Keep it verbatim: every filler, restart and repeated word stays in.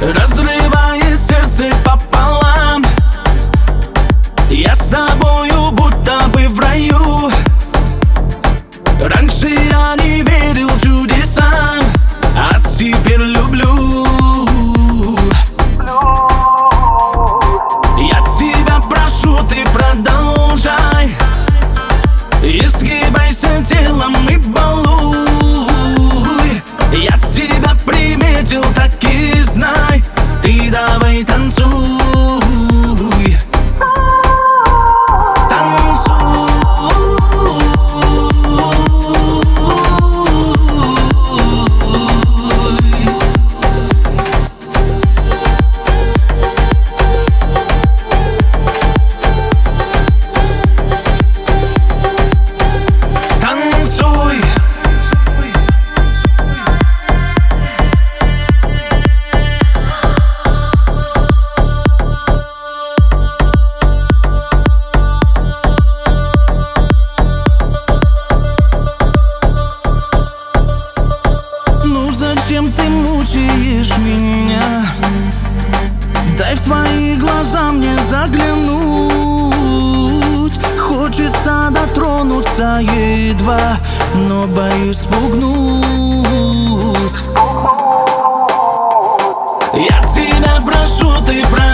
разрывает сердце пополам. Я с тобою будто бы в раю. Раньше я не верил чудесам, а теперь люблю. Я тебя прошу, ты продолжай, изгибайся телом и балуй. Я тебя приметил, так и знай, ты давай танцуй. Зачем ты мучаешь меня? Дай в твои глаза мне заглянуть. Хочется дотронуться едва, но боюсь спугнуть. Я тебя прошу, ты прошу.